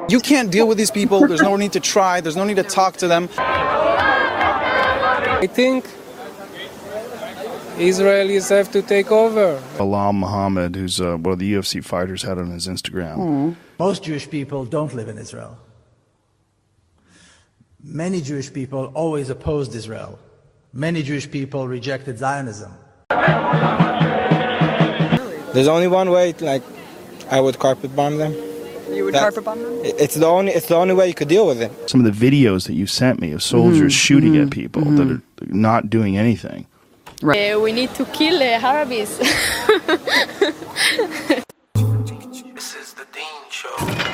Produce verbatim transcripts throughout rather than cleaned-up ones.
You can't deal with these people. There's no need to try. There's no need to talk to them. I think Israelis have to take over. Alam Muhammad, who's uh, one of the U F C fighters, had on his Instagram. Mm. Most Jewish people don't live in Israel. Many Jewish people always opposed Israel. Many Jewish people rejected Zionism. There's only one way, like, I would carpet bomb them. You would that, carpet bomb them? It's the only it's the only way you could deal with it. Some of the videos that you sent me of soldiers Mm-hmm, shooting mm-hmm, at people mm-hmm. that are not doing anything. Right. Uh, we need to kill uh, Arabs. This is the Dean Show.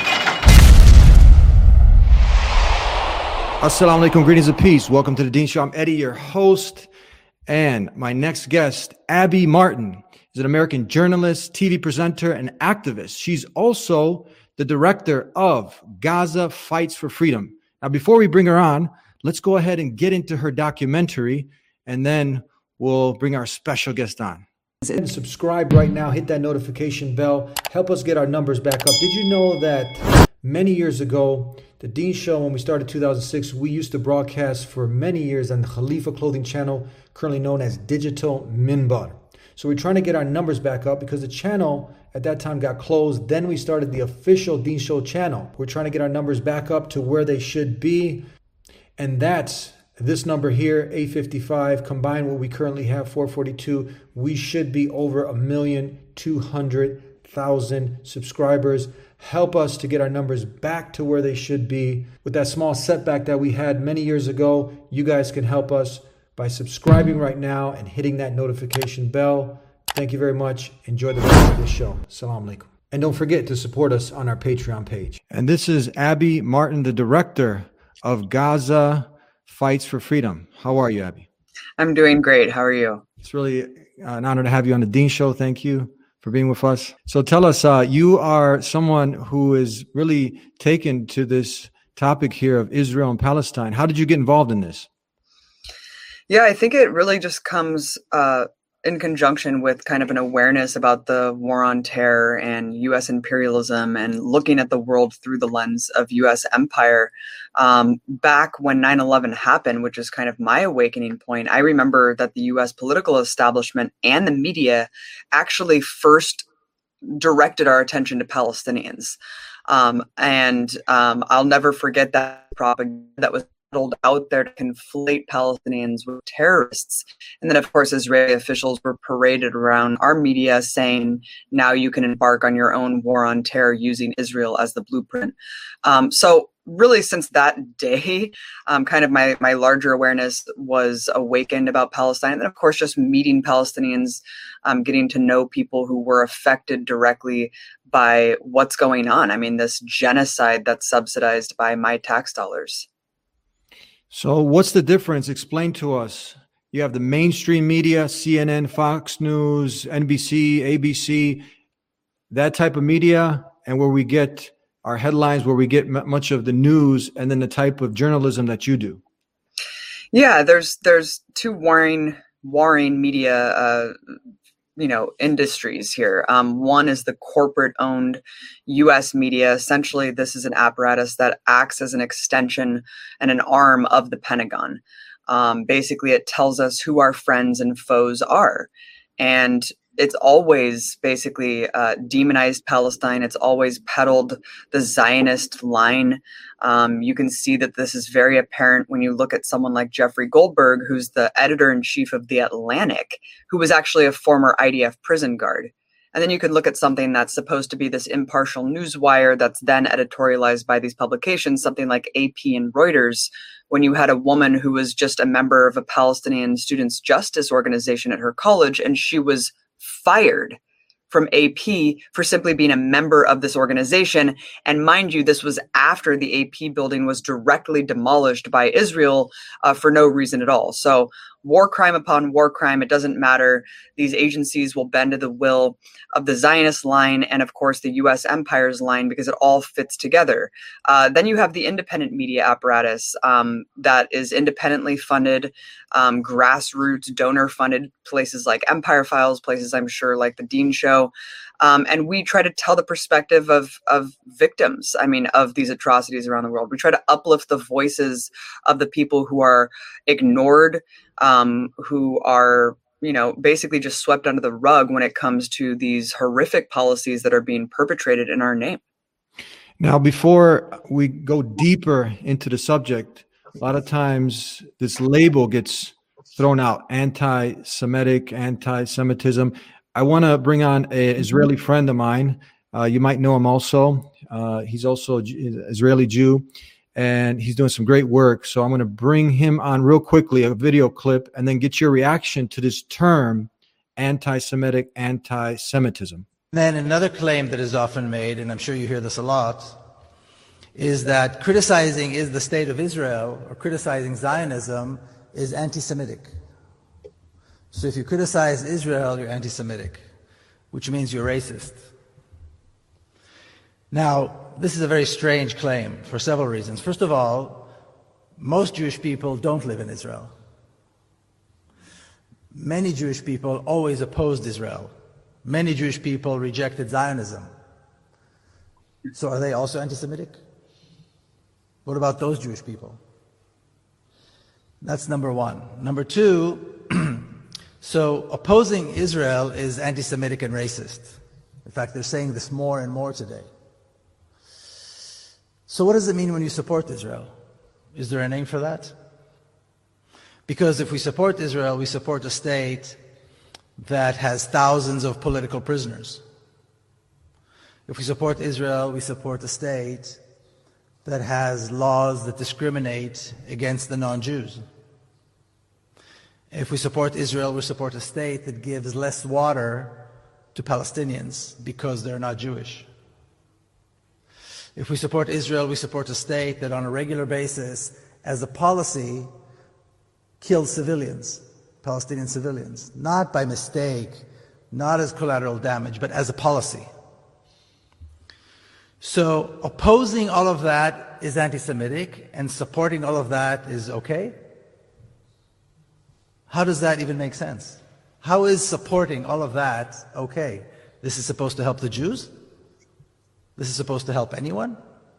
Assalamu alaikum, greetings of peace. Welcome to the Dean Show. I'm Eddie, your host. And my next guest, Abby Martin, is an American journalist, T V presenter, and activist. She's also the director of Gaza Fights for Freedom. Now, before we bring her on, let's go ahead and get into her documentary, and then we'll bring our special guest on. And subscribe right now, hit that notification bell, help us get our numbers back up. Did you know that many years ago, the Dean Show, when we started two thousand six, we used to broadcast for many years on the Khalifa Clothing Channel, currently known as Digital Minbar. So we're trying to get our numbers back up because the channel at that time got closed. Then we started the official Dean Show channel. We're trying to get our numbers back up to where they should be. And that's this number here, eight fifty-five, combined what we currently have, four forty-two. We should be over a million two hundred thousand subscribers. Help us to get our numbers back to where they should be. With that small setback that we had many years ago, you guys can help us by subscribing right now and hitting that notification bell. Thank you very much. Enjoy the rest of this show. Assalamu alaikum. And don't forget to support us on our Patreon page. And this is Abby Martin, the director of Gaza Fights for Freedom. How are you, Abby? I'm doing great. How are you? It's really an honor to have you on the Dean Show. Thank you for being with us. So tell us, uh, you are someone who is really taken to this topic here of Israel and Palestine. How did you get involved in this? Yeah, I think it really just comes uh, in conjunction with kind of an awareness about the war on terror and U S imperialism and looking at the world through the lens of U S empire. Um, back when nine eleven happened, which is kind of my awakening point, I remember that the U S political establishment and the media actually first directed our attention to Palestinians. Um, and um, I'll never forget that propaganda that was out there to conflate Palestinians with terrorists. And then, of course, Israeli officials were paraded around our media saying, now you can embark on your own war on terror using Israel as the blueprint. Um, so really, since that day, um, kind of my, my larger awareness was awakened about Palestine. And then, of course, just meeting Palestinians, um, getting to know people who were affected directly by what's going on. I mean, this genocide that's subsidized by my tax dollars. So what's the difference? Explain to us. You have the mainstream media, C N N, Fox News, N B C, A B C, that type of media, and where we get our headlines, where we get m- much of the news, and then the type of journalism that you do. Yeah, there's there's two warring warring media uh, you know, industries here. Um, one is the corporate-owned U S media. Essentially, this is an apparatus that acts as an extension and an arm of the Pentagon. Um, basically, it tells us who our friends and foes are. And it's always basically uh, demonized Palestine. It's always peddled the Zionist line. Um, you can see that this is very apparent when you look at someone like Jeffrey Goldberg, who's the editor-in-chief of The Atlantic, who was actually a former I D F prison guard. And then you could look at something that's supposed to be this impartial newswire that's then editorialized by these publications, something like A P and Reuters, when you had a woman who was just a member of a Palestinian students' justice organization at her college, and she was fired from A P for simply being a member of this organization. And mind you, this was after the A P building was directly demolished by Israel uh, for no reason at all. So war crime upon war crime. It doesn't matter. These agencies will bend to the will of the Zionist line and, of course, the U S empire's line because it all fits together. Uh, then you have the independent media apparatus um, that is independently funded, um, grassroots, donor-funded, places like Empire Files, places I'm sure like The Dean Show. Um, and we try to tell the perspective of, of victims, I mean, of these atrocities around the world. We try to uplift the voices of the people who are ignored, um, who are, you know, basically just swept under the rug when it comes to these horrific policies that are being perpetrated in our name. Now, before we go deeper into the subject, a lot of times this label gets thrown out, anti-Semitic, anti-Semitism. I want to bring on an Israeli friend of mine. Uh, you might know him also. Uh, he's also an Israeli Jew, and he's doing some great work. So I'm going to bring him on real quickly, a video clip, and then get your reaction to this term, anti-Semitic, anti-Semitism. Then another claim that is often made, and I'm sure you hear this a lot, is that criticizing is the state of Israel or criticizing Zionism is anti-Semitic. So if you criticize Israel, you're anti-Semitic, which means you're racist. Now, this is a very strange claim for several reasons. First of all, most Jewish people don't live in Israel. Many Jewish people always opposed Israel. Many Jewish people rejected Zionism. So are they also anti-Semitic? What about those Jewish people? That's number one. Number two, so opposing Israel is anti-Semitic and racist. In fact, they're saying this more and more today. So what does it mean when you support Israel? Is there a name for that? Because if we support Israel, we support a state that has thousands of political prisoners. If we support Israel, we support a state that has laws that discriminate against the non-Jews. If we support Israel, we support a state that gives less water to Palestinians because they're not Jewish. If we support Israel, we support a state that on a regular basis, as a policy, kills civilians, Palestinian civilians, not by mistake, not as collateral damage, but as a policy. So opposing all of that is anti-Semitic, and supporting all of that is okay? How does that even make sense? How is supporting all of that okay? This is supposed to help the Jews? This is supposed to help anyone?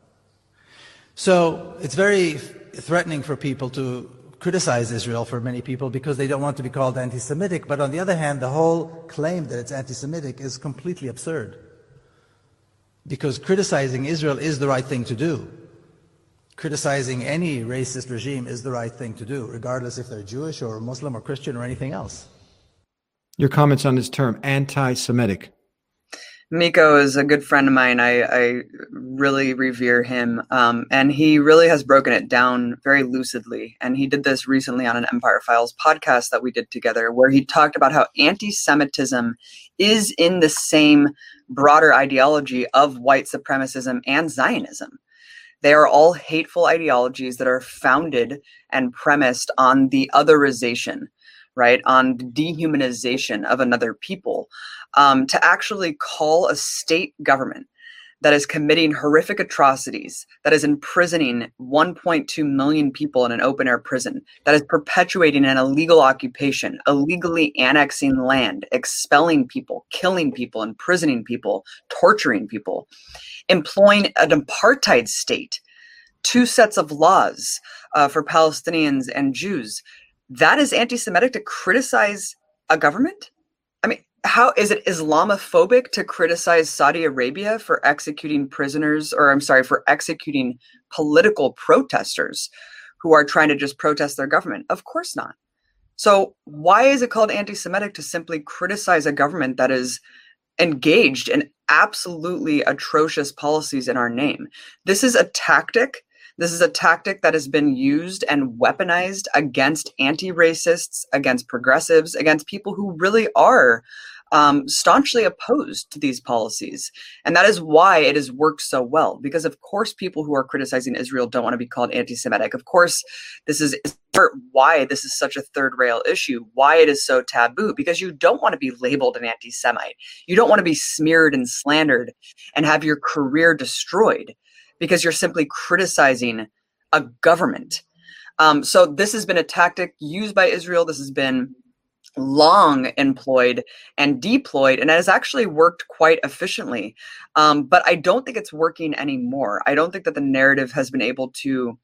So it's very threatening for people to criticize Israel, for many people, because they don't want to be called anti-Semitic. But on the other hand, the whole claim that it's anti-Semitic is completely absurd. Because criticizing Israel is the right thing to do. Criticizing any racist regime is the right thing to do, regardless if they're Jewish or Muslim or Christian or anything else. Your comments on this term, anti-Semitic. Miko is a good friend of mine. I, I really revere him. Um, and he really has broken it down very lucidly. And he did this recently on an Empire Files podcast that we did together, where he talked about how anti-Semitism is in the same broader ideology of white supremacism and Zionism. They are all hateful ideologies that are founded and premised on the otherization, right, on the dehumanization of another people. Um, to actually call a state government that is committing horrific atrocities, that is imprisoning one point two million people in an open-air prison, that is perpetuating an illegal occupation, illegally annexing land, expelling people, killing people, imprisoning people, torturing people, employing an apartheid state, two sets of laws uh, for Palestinians and Jews. That is anti-Semitic to criticize a government? I mean, how is it Islamophobic to criticize Saudi Arabia for executing prisoners, or I'm sorry, for executing political protesters who are trying to just protest their government? Of course not. So why is it called anti-Semitic to simply criticize a government that is engaged in absolutely atrocious policies in our name? This is a tactic. This is a tactic that has been used and weaponized against anti-racists, against progressives, against people who really are um, staunchly opposed to these policies. And that is why it has worked so well, because of course people who are criticizing Israel don't want to be called anti-Semitic. Of course, this is why this is such a third rail issue, why it is so taboo, because you don't want to be labeled an anti-Semite. You don't want to be smeared and slandered and have your career destroyed because you're simply criticizing a government. Um, so this has been a tactic used by Israel. This has been long employed and deployed, and it has actually worked quite efficiently. Um, but I don't think it's working anymore. I don't think that the narrative has been able to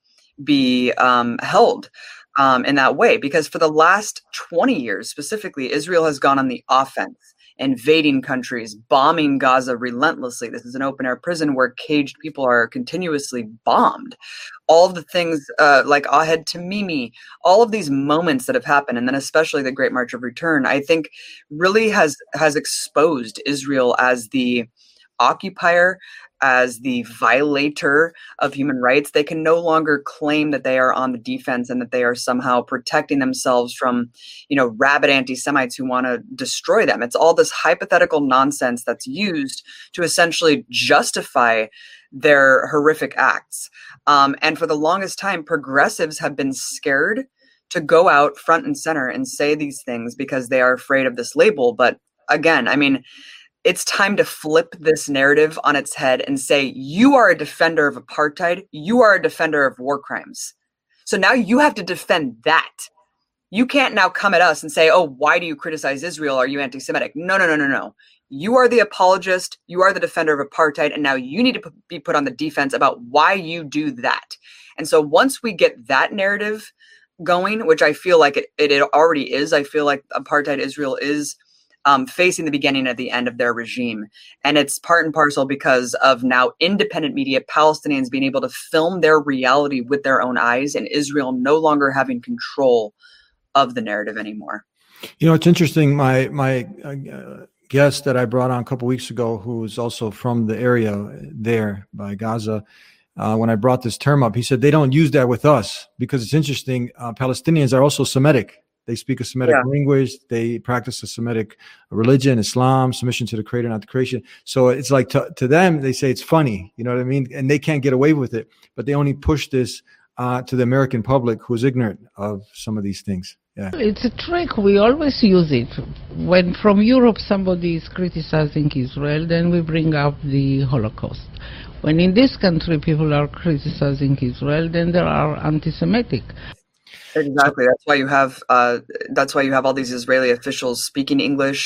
be um, held um, in that way, because for the last twenty years specifically, Israel has gone on the offense, invading countries, bombing Gaza relentlessly. This is an open-air prison where caged people are continuously bombed. All of the things uh, like Ahed Tamimi, all of these moments that have happened, and then especially the Great March of Return, I think really has has exposed Israel as the occupier, as the violator of human rights. They can no longer claim that they are on the defense and that they are somehow protecting themselves from, you know, rabid anti-Semites who want to destroy them. It's all this hypothetical nonsense that's used to essentially justify their horrific acts. Um, and for the longest time, progressives have been scared to go out front and center and say these things because they are afraid of this label. But again, I mean, it's time to flip this narrative on its head and say, you are a defender of apartheid. You are a defender of war crimes. So now you have to defend that. You can't now come at us and say, oh, why do you criticize Israel? Are you anti-Semitic? No, no, no, no, no. You are the apologist. You are the defender of apartheid. And now you need to p- be put on the defense about why you do that. And so once we get that narrative going, which I feel like it, it, it already is, I feel like apartheid Israel is Um, facing the beginning at the end of their regime. And it's part and parcel because of now independent media, Palestinians being able to film their reality with their own eyes, and Israel no longer having control of the narrative anymore. You know, it's interesting. My my uh, guest that I brought on a couple weeks ago, who is also from the area there by Gaza, uh, when I brought this term up, he said they don't use that with us because it's interesting. Uh, Palestinians are also Semitic. They speak a Semitic yeah. language. They practice a Semitic religion, Islam, submission to the creator, not the creation. So it's like to, to them, they say it's funny, you know what I mean? And they can't get away with it, but they only push this uh, to the American public who's ignorant of some of these things. Yeah. It's a trick. We always use it. When from Europe somebody is criticizing Israel, then we bring up the Holocaust. When in this country people are criticizing Israel, then they are anti-Semitic. Exactly. That's why you have uh, that's why you have all these Israeli officials speaking English.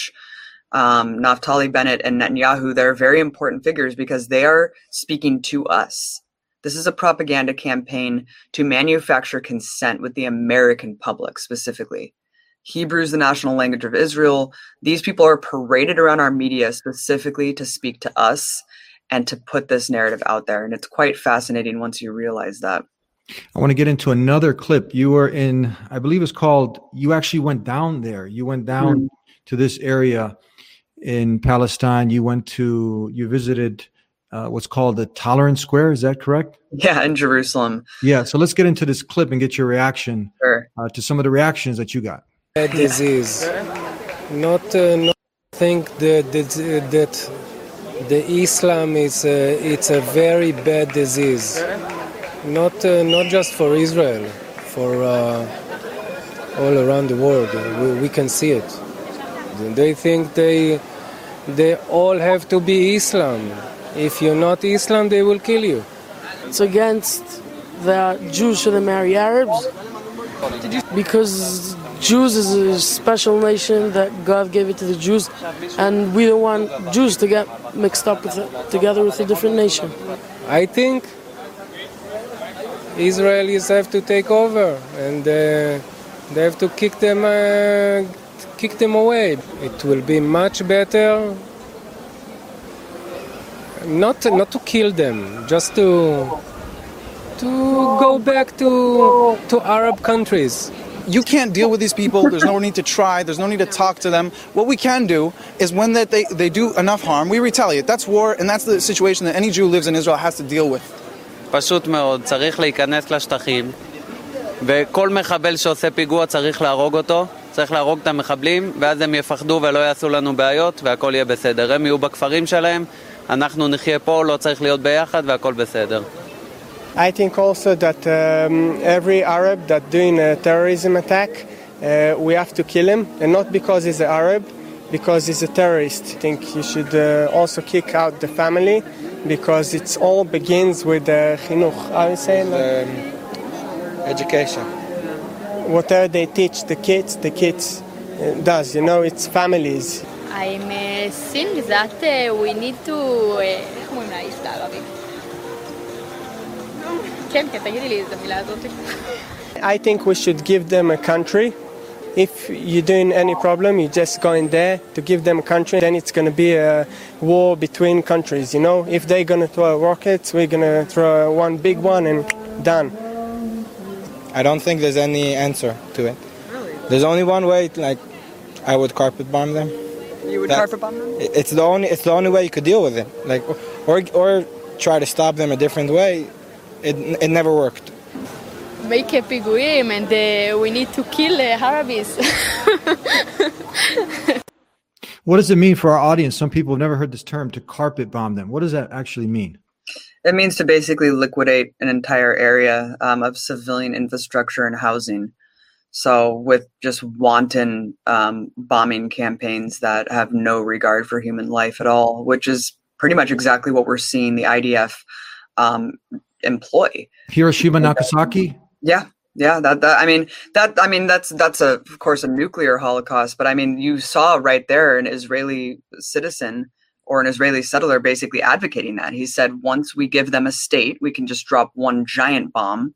Um, Naftali Bennett and Netanyahu, they're very important figures because they are speaking to us. This is a propaganda campaign to manufacture consent with the American public specifically. Hebrew is the national language of Israel. These people are paraded around our media specifically to speak to us and to put this narrative out there. And it's quite fascinating once you realize that. I want to get into another clip. You were in, I believe it's called, you actually went down there. You went down mm. to this area in Palestine. You went to, you visited uh, what's called the Tolerance Square. Is that correct? Yeah, in Jerusalem. Yeah. So let's get into this clip and get your reaction sure. uh, to some of the reactions that you got. Bad disease. Not, uh, not think that, that, that the Islam is uh, it's a very bad disease. Not uh, not just for Israel, for uh, all around the world. We, we can see it. They think they they all have to be Islam. If you're not Islam, they will kill you. It's against the Jews shouldn't marry Arabs because Jews is a special nation that God gave it to the Jews, and we don't want Jews to get mixed up with it, together with a different nation. I think Israelis have to take over, and uh, they have to kick them, uh, kick them away. It will be much better not to, not to kill them, just to to go back to to Arab countries. You can't deal with these people. There's no need to try. There's no need to talk to them. What we can do is when that they, they do enough harm, we retaliate. That's war, and that's the situation that any Jew who lives in Israel has to deal with. פשוט מאוד, צריך להיכנס לשטחים וכל מחבל שעושה פיגוע צריך להרוג אותו, צריך להרוג את המחבלים, ואז הם יפחדו ולא יעשו לנו בעיות, והכל יהיה בסדר. הם יהיו בכפרים שלהם, אנחנו נחיה פה, לא צריך להיות ביחד, והכל בסדר. I think also that um, every Arab that doing a terrorism attack, uh, we have to kill him, and not because he's an Arab, because he's a terrorist. I think you should uh, also kick out the family, because it all begins with the uh, chinuch. How you say it? Um, education. Whatever they teach the kids, the kids uh, does. You know, it's families. I'm uh, think that uh, we need to... איך אומרים לה איש לערבית? כן, כן, תגידי לי את המילה הזאת. I think we should give them a country. If you're doing any problem, you just go in there to give them a country. Then it's going to be a war between countries, you know. If they're going to throw rockets, we're going to throw one big one and done. I don't think there's any answer to it. Really? There's only one way, like, I would carpet bomb them. You would That- carpet bomb them? It's the only it's the only way you could deal with it. Like, or or try to stop them a different way. It it never worked. Make a פיגועים and uh, we need to kill uh, Arabs. What does it mean for our audience? Some people have never heard this term, to carpet bomb them. What does that actually mean? It means to basically liquidate an entire area um, of civilian infrastructure and housing. So with just wanton um, bombing campaigns that have no regard for human life at all, which is pretty much exactly what we're seeing the I D F um, employ. Hiroshima, Nagasaki? Yeah, yeah. That, that I mean, that I mean, that's that's a, of course a nuclear holocaust. But I mean, you saw right there an Israeli citizen or an Israeli settler basically advocating that. He said, once we give them a state, we can just drop one giant bomb,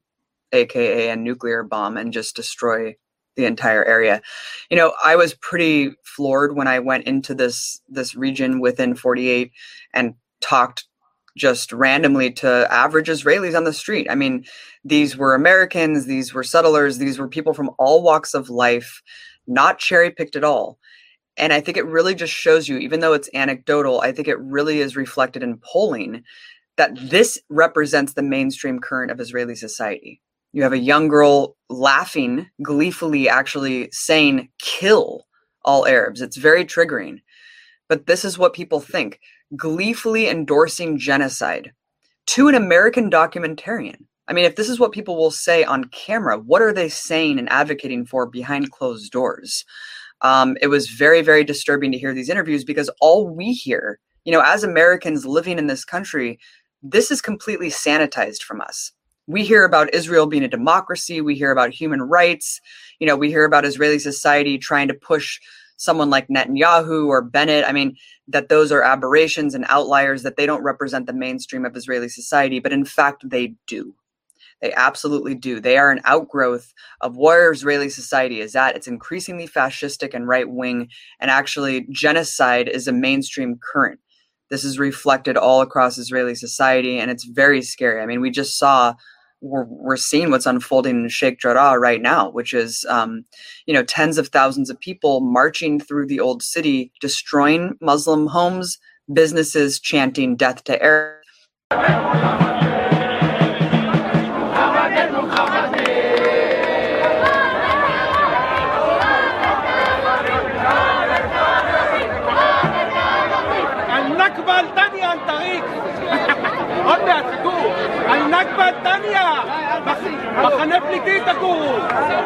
aka a nuclear bomb, and just destroy the entire area. You know, I was pretty floored when I went into this this region within forty-eight and talked just randomly to average Israelis on the street. I mean, these were Americans, these were settlers, these were people from all walks of life, not cherry-picked at all. And I think it really just shows you, even though it's anecdotal, I think it really is reflected in polling that this represents the mainstream current of Israeli society. You have a young girl laughing, gleefully actually saying, kill all Arabs. It's very triggering. But this is what people think. Gleefully endorsing genocide to an American documentarian. I mean, if this is what people will say on camera, what are they saying and advocating for behind closed doors? Um, it was very, very disturbing to hear these interviews because all we hear, you know, as Americans living in this country, this is completely sanitized from us. We hear about Israel being a democracy. We hear about human rights. You know, we hear about Israeli society trying to push someone like Netanyahu or Bennett. I mean, that those are aberrations and outliers, that they don't represent the mainstream of Israeli society. But in fact, they do. They absolutely do. They are an outgrowth of where Israeli society is at. It's increasingly fascistic and right-wing. And actually, genocide is a mainstream current. This is reflected all across Israeli society, and it's very scary. I mean, we just saw, we're, we're seeing what's unfolding in Sheikh Jarrah right now, which is, um, you know, tens of thousands of people marching through the old city, destroying Muslim homes, businesses, chanting death to Arabs. النكبة الثانية מחנה פליטים תקום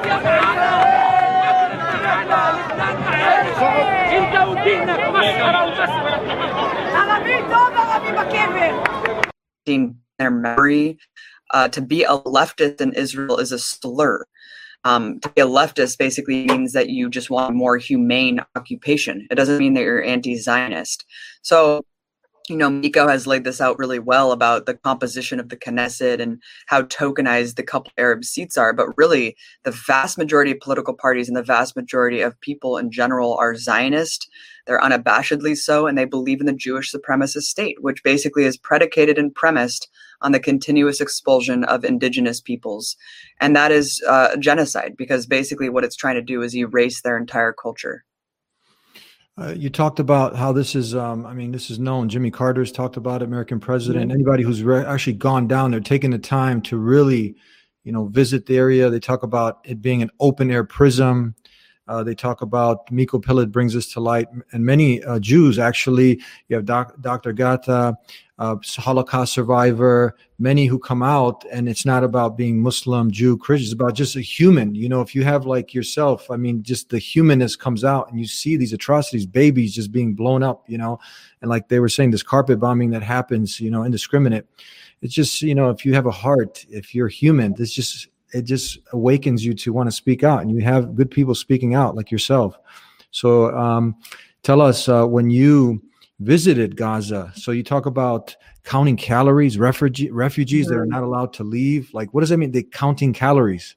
انت ودينك مسخرة ومسخرة عربي طוב عربي بكبر. Their memory, uh, to be a leftist in Israel is a slur. Um, to be a leftist basically means that you just want a more humane occupation. It doesn't mean that you're anti-Zionist. So, you know, Miko has laid this out really well about the composition of the Knesset and how tokenized the couple Arab seats are. But really, the vast majority of political parties and the vast majority of people in general are Zionist. They're unabashedly so, and they believe in the Jewish supremacist state, which basically is predicated and premised on the continuous expulsion of indigenous peoples. And that is uh, genocide, because basically what it's trying to do is erase their entire culture. Uh, you talked about how this is, um, I mean, this is known. Jimmy Carter's talked about it, American president. Mm-hmm. Anybody who's re- actually gone down there, taking the time to really, you know, visit the area. They talk about it being an open air prison. Uh, they talk about Miko Pilot brings this to light, and many uh, Jews actually. You have doc, Doctor Gata, uh, Holocaust survivor, many who come out, and it's not about being Muslim, Jew, Christian. It's about just a human. You know, if you have like yourself, I mean, just the humanness comes out, and you see these atrocities, babies just being blown up. You know, and like they were saying, this carpet bombing that happens, you know, indiscriminate. It's just, you know, if you have a heart, if you're human, this just it just awakens you to want to speak out, and you have good people speaking out like yourself. So um, tell us uh, when you visited Gaza. So you talk about counting calories, refugee, refugees that are not allowed to leave. Like, what does that mean? They counting calories.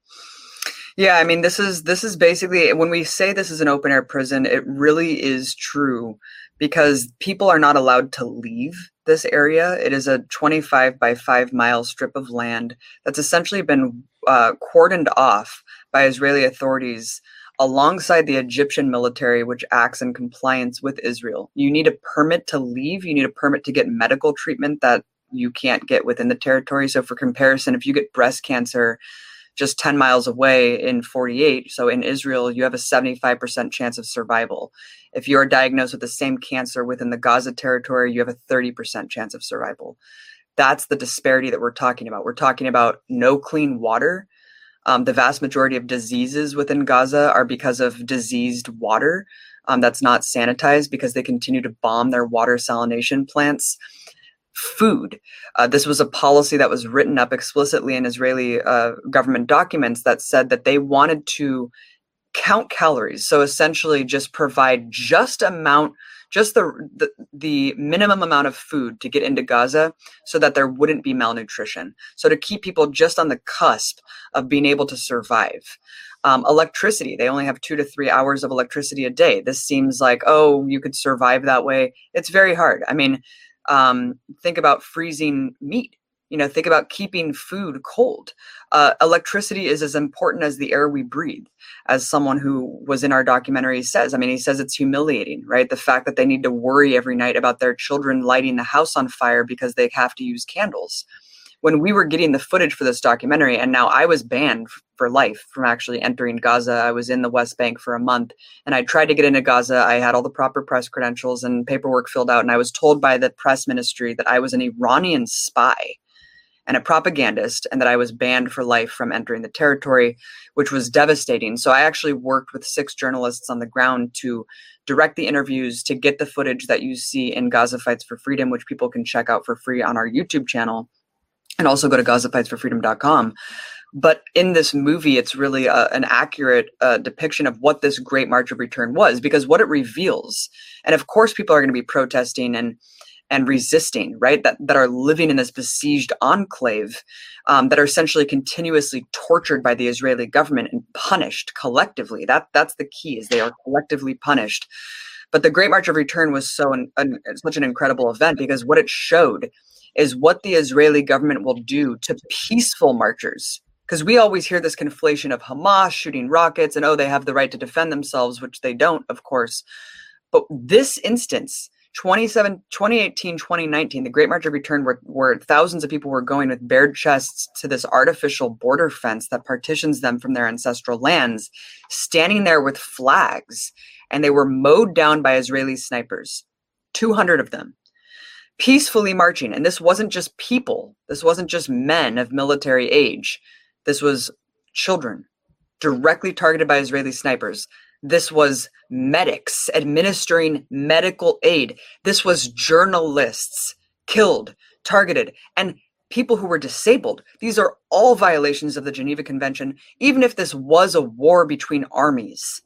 Yeah, I mean, this is this is basically, when we say this is an open air prison, it really is true, because people are not allowed to leave this area. It is a twenty-five by five mile strip of land that's essentially been uh, cordoned off by Israeli authorities alongside the Egyptian military, which acts in compliance with Israel. You need a permit to leave. You need a permit to get medical treatment that you can't get within the territory. So for comparison, if you get breast cancer just ten miles away in forty-eight, so in Israel, you have a seventy-five percent chance of survival. If you're diagnosed with the same cancer within the Gaza territory, you have a thirty percent chance of survival. That's the disparity that we're talking about. We're talking about no clean water. Um, the vast majority of diseases within Gaza are because of diseased water um, that's not sanitized, because they continue to bomb their water salination plants. Food. Uh, this was a policy that was written up explicitly in Israeli uh, government documents that said that they wanted to count calories. So essentially just provide just amount, just the, the, the minimum amount of food to get into Gaza so that there wouldn't be malnutrition. So to keep people just on the cusp of being able to survive. Um, electricity, they only have two to three hours of electricity a day. This seems like, oh, you could survive that way. It's very hard. I mean, Um, think about freezing meat, you know, think about keeping food cold. Uh, electricity is as important as the air we breathe, as someone who was in our documentary says. I mean, he says it's humiliating, right? The fact that they need to worry every night about their children lighting the house on fire because they have to use candles. When we were getting the footage for this documentary, and now I was banned for life from actually entering Gaza. I was in the West Bank for a month, and I tried to get into Gaza. I had all the proper press credentials and paperwork filled out, and I was told by the press ministry that I was an Iranian spy and a propagandist, and that I was banned for life from entering the territory, which was devastating. So I actually worked with six journalists on the ground to direct the interviews, to get the footage that you see in Gaza Fights for Freedom, which people can check out for free on our YouTube channel. And also go to gaza fights for freedom dot com. But in this movie, it's really a, an accurate uh, depiction of what this Great March of Return was, because what it reveals, and of course people are going to be protesting and and resisting, right, that, that are living in this besieged enclave, um, that are essentially continuously tortured by the Israeli government and punished collectively. That That's the key, is they are collectively punished. But the Great March of Return was so an, an, such an incredible event, because what it showed is what the Israeli government will do to peaceful marchers. Because we always hear this conflation of Hamas shooting rockets and, oh, they have the right to defend themselves, which they don't, of course. But this instance, twenty eighteen, twenty nineteen, the Great March of Return, where, where thousands of people were going with bared chests to this artificial border fence that partitions them from their ancestral lands, standing there with flags, and they were mowed down by Israeli snipers, two hundred of them. Peacefully marching. And this wasn't just people. This wasn't just men of military age. This was children directly targeted by Israeli snipers. This was medics administering medical aid. This was journalists killed, targeted, and people who were disabled. These are all violations of the Geneva Convention. Even if this was a war between armies,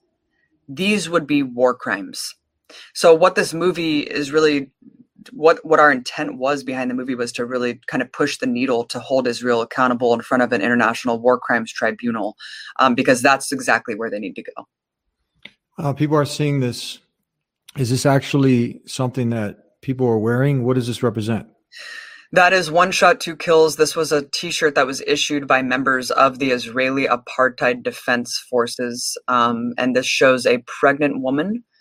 these would be war crimes. So what this movie is really What what our intent was behind the movie was to really kind of push the needle to hold Israel accountable in front of an international war crimes tribunal, um, because that's exactly where they need to go. Uh, people are seeing this. Is this actually something that people are wearing? What does this represent? That is One Shot, Two Kills. This was a T-shirt that was issued by members of the Israeli Apartheid Defense Forces, um, and this shows a pregnant woman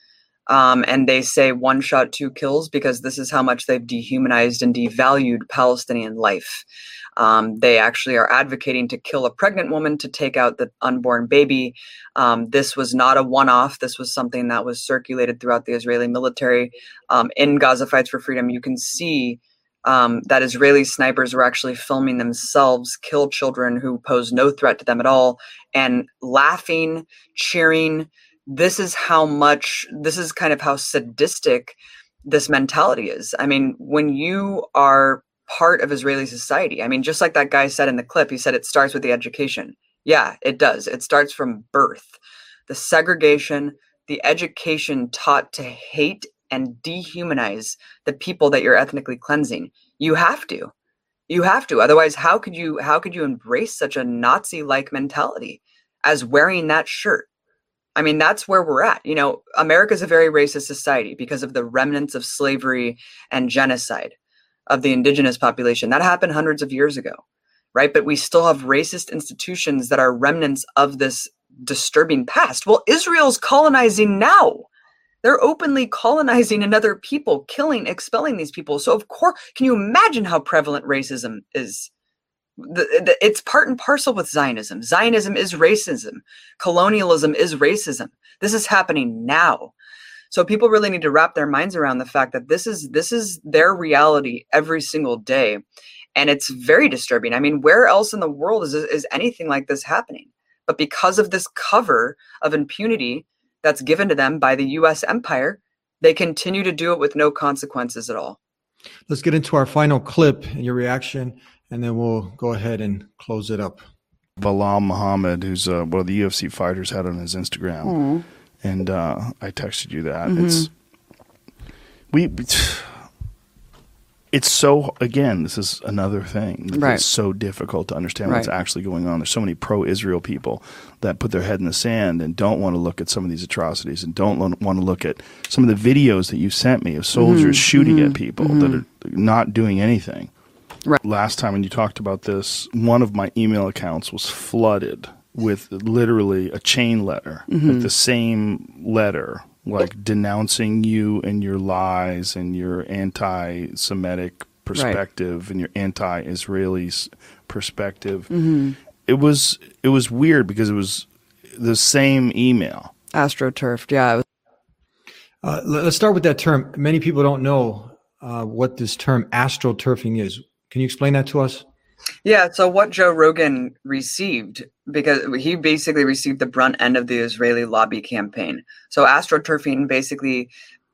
Um, and they say one shot, two kills, because this is how much they've dehumanized and devalued Palestinian life. Um, they actually are advocating to kill a pregnant woman to take out the unborn baby. Um, this was not a one-off. This was something that was circulated throughout the Israeli military. Um, in Gaza Fights for Freedom, you can see um, that Israeli snipers were actually filming themselves kill children who pose no threat to them at all, and laughing, cheering. This is how much, this is kind of how sadistic this mentality is. I mean, when you are part of Israeli society, I mean, just like that guy said in the clip, he said it starts with the education. Yeah, it does. It starts from birth. The segregation, the education taught to hate and dehumanize the people that you're ethnically cleansing. You have to. You have to. Otherwise, how could you how could you embrace such a Nazi-like mentality as wearing that shirt? I mean, that's where we're at. You know, America's a very racist society because of the remnants of slavery and genocide of the indigenous population. That happened hundreds of years ago, right? But we still have racist institutions that are remnants of this disturbing past. Well, Israel's colonizing now. They're openly colonizing another people, killing, expelling these people. So of course, can you imagine how prevalent racism is? The, the, it's part and parcel with Zionism. Zionism is racism. Colonialism is racism. This is happening now. So people really need to wrap their minds around the fact that this is this is their reality every single day. And it's very disturbing. I mean, where else in the world is, is anything like this happening? But because of this cover of impunity that's given to them by the U S empire, they continue to do it with no consequences at all. Let's get into our final clip and your reaction, and then we'll go ahead and close it up. Bilal Muhammad, who's uh, one of the U F C fighters, had on his Instagram. Aww. And uh, I texted you that. Mm-hmm. It's we. It's so, again, this is another thing. Right. It's so difficult to understand right. what's actually going on. There's so many pro-Israel people that put their head in the sand and don't want to look at some of these atrocities and don't want to look at some of the videos that you sent me of soldiers mm-hmm. shooting mm-hmm. at people mm-hmm. that are not doing anything. Right. Last time when you talked about this, one of my email accounts was flooded with literally a chain letter, mm-hmm. like the same letter, like denouncing you and your lies and your anti-Semitic perspective right. and your anti-Israeli perspective. Mm-hmm. It was it was weird because it was the same email. AstroTurfed, yeah. Uh, let's start with that term. Many people don't know uh, what this term astroturfing is. Can you explain that to us? Yeah, so what Joe Rogan received, because he basically received the brunt end of the Israeli lobby campaign. So astroturfing basically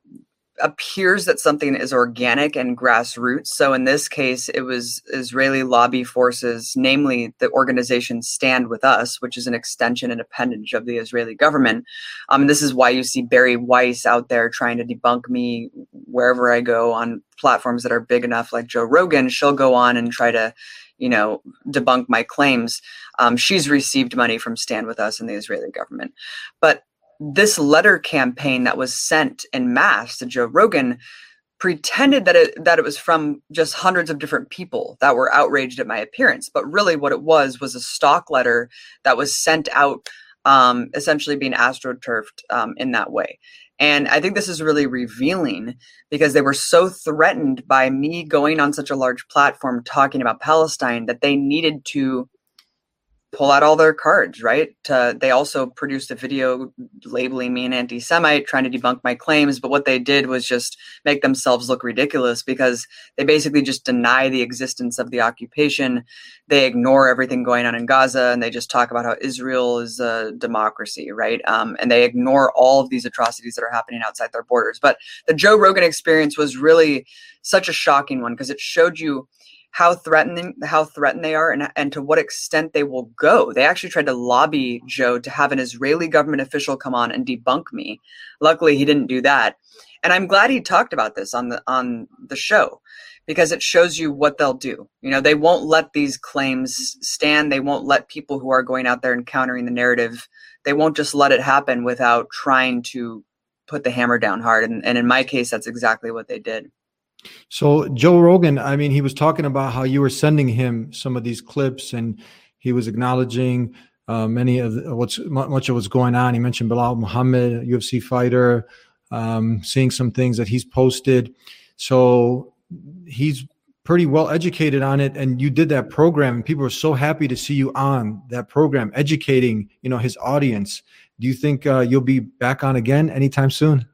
appears that something is organic and grassroots. So in this case, it was Israeli lobby forces, namely the organization Stand With Us, which is an extension and appendage of the Israeli government. Um, and this is why you see Barry Weiss out there trying to debunk me wherever I go on platforms that are big enough, like Joe Rogan. She'll go on and try to, you know, debunk my claims. Um, she's received money from Stand With Us and the Israeli government. But this letter campaign that was sent en masse to Joe Rogan pretended that it that it was from just hundreds of different people that were outraged at my appearance. But really what it was was a stock letter that was sent out, um, essentially being astroturfed um, in that way. And I think this is really revealing because they were so threatened by me going on such a large platform talking about Palestine that they needed to pull out all their cards, right? Uh, they also produced a video labeling me an anti-Semite, trying to debunk my claims. But what they did was just make themselves look ridiculous because they basically just deny the existence of the occupation. They ignore everything going on in Gaza, and they just talk about how Israel is a democracy, right? Um, and they ignore all of these atrocities that are happening outside their borders. But the Joe Rogan experience was really such a shocking one because it showed you how threatening, how threatened they are and, and to what extent they will go. They actually tried to lobby Joe to have an Israeli government official come on and debunk me. Luckily, he didn't do that. And I'm glad he talked about this on the on the show because it shows you what they'll do. You know, they won't let these claims stand. They won't let people who are going out there and countering the narrative, they won't just let it happen without trying to put the hammer down hard. And, and in my case, that's exactly what they did. So Joe Rogan, I mean, he was talking about how you were sending him some of these clips, and he was acknowledging uh, many of the, what's much of what's going on. He mentioned Bilal Muhammad, U F C fighter, um, seeing some things that he's posted. So he's pretty well educated on it. And you did that program, and people are so happy to see you on that program, educating, you know, his audience. Do you think uh, you'll be back on again anytime soon?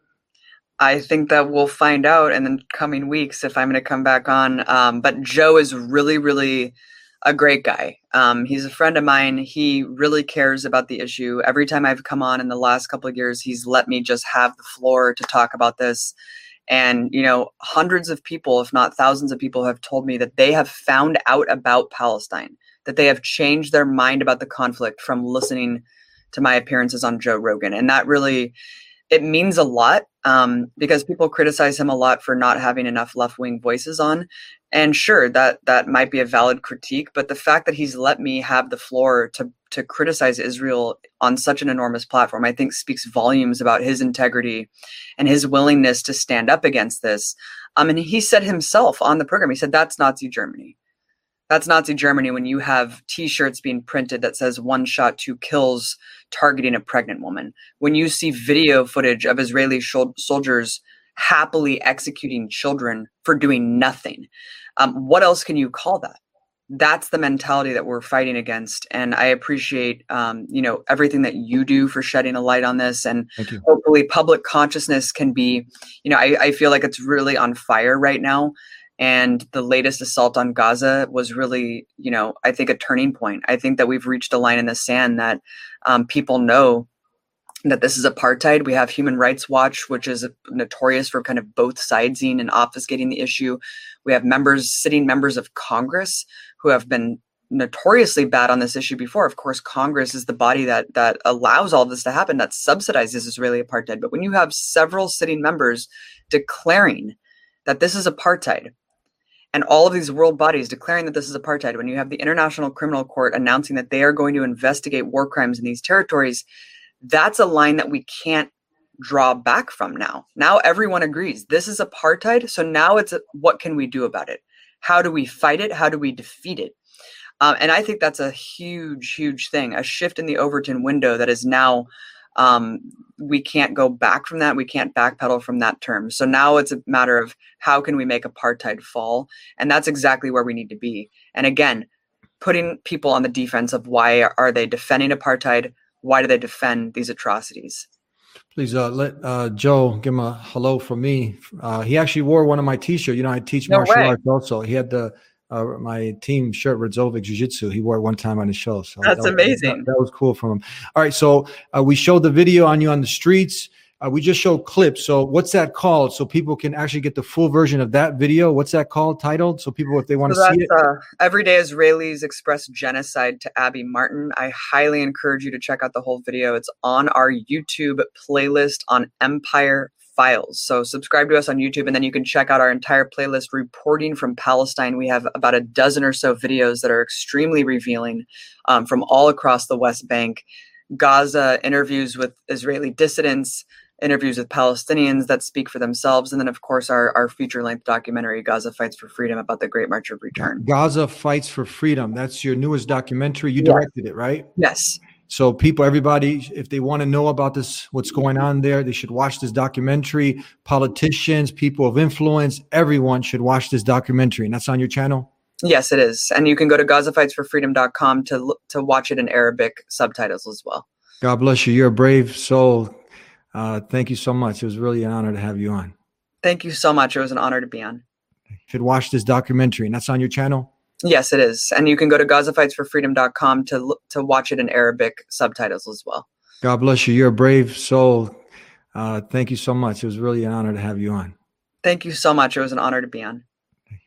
I think that we'll find out in the coming weeks if I'm going to come back on. Um, but Joe is really, really a great guy. Um, he's a friend of mine. He really cares about the issue. Every time I've come on in the last couple of years, he's let me just have the floor to talk about this. And, you know, hundreds of people, if not thousands of people, have told me that they have found out about Palestine, that they have changed their mind about the conflict from listening to my appearances on Joe Rogan. And that really, it means a lot, um, because people criticize him a lot for not having enough left-wing voices on. And sure, that that might be a valid critique, but the fact that he's let me have the floor to to criticize Israel on such an enormous platform, I think speaks volumes about his integrity and his willingness to stand up against this. Um, and he said himself on the program, he said, that's Nazi Germany. That's Nazi Germany when you have T-shirts being printed that says one shot, two kills, targeting a pregnant woman. When you see video footage of Israeli shol- soldiers happily executing children for doing nothing. Um, what else can you call that? That's the mentality that we're fighting against. And I appreciate, um, you know, everything that you do for shedding a light on this. And hopefully public consciousness can be, you know, I, I feel like it's really on fire right now. And the latest assault on Gaza was really, you know, I think a turning point. I think that we've reached a line in the sand that um, people know that this is apartheid. We have Human Rights Watch, which is notorious for kind of both sidesing and obfuscating the issue. We have members, sitting members of Congress who have been notoriously bad on this issue before. Of course, Congress is the body that that allows all this to happen, that subsidizes Israeli apartheid. But when you have several sitting members declaring that this is apartheid, and all of these world bodies declaring that this is apartheid, when you have the International Criminal Court announcing that they are going to investigate war crimes in these territories, that's a line that we can't draw back from now. Now everyone agrees this is apartheid. So now it's a, what can we do about it? How do we fight it? How do we defeat it? Um, and I think that's a huge, huge thing, a shift in the Overton window that is now, um, we can't go back from that. We can't backpedal from that term. So now it's a matter of how can we make apartheid fall? And that's exactly where we need to be. And again, putting people on the defense of why are they defending apartheid? Why do they defend these atrocities? Please uh, let uh, Joe give him a hello from me. Uh, he actually wore one of my T-shirts. You know, I teach No martial way. arts also. He had the uh, my team shirt, Radzovic Jiu-Jitsu. He wore it one time on his show. So That's that was, amazing. That, that was cool from him. All right, so uh, we showed the video on you on the streets. Uh, we just showed clips. So what's that called? So people can actually get the full version of that video. What's that called? Titled? So people, if they want to So see it. that's uh, Everyday Israelis Express Genocide to Abby Martin. I highly encourage you to check out the whole video. It's on our YouTube playlist on Empire Files. So subscribe to us on YouTube, and then you can check out our entire playlist reporting from Palestine. We have about a dozen or so videos that are extremely revealing um, from all across the West Bank. Gaza, interviews with Israeli dissidents, interviews with Palestinians that speak for themselves, and then, of course, our, our feature-length documentary, Gaza Fights for Freedom, about the Great March of Return. Gaza Fights for Freedom. That's your newest documentary. You Yes. directed it, right? Yes. So people, everybody, if they want to know about this, what's going on there, they should watch this documentary. Politicians, people of influence, everyone should watch this documentary. And that's on your channel? Yes, it is. And you can go to gaza fights for freedom dot com to look- to watch it in Arabic subtitles as well. God bless you. You're a brave soul. Uh, thank you so much. It was really an honor to have you on. Thank you so much. It was an honor to be on. You should watch this documentary. And that's on your channel? Yes, it is. And you can go to gaza fights for freedom dot com to look- to watch it in Arabic subtitles as well. God bless you. You're a brave soul. Uh, thank you so much. It was really an honor to have you on. Thank you so much. It was an honor to be on.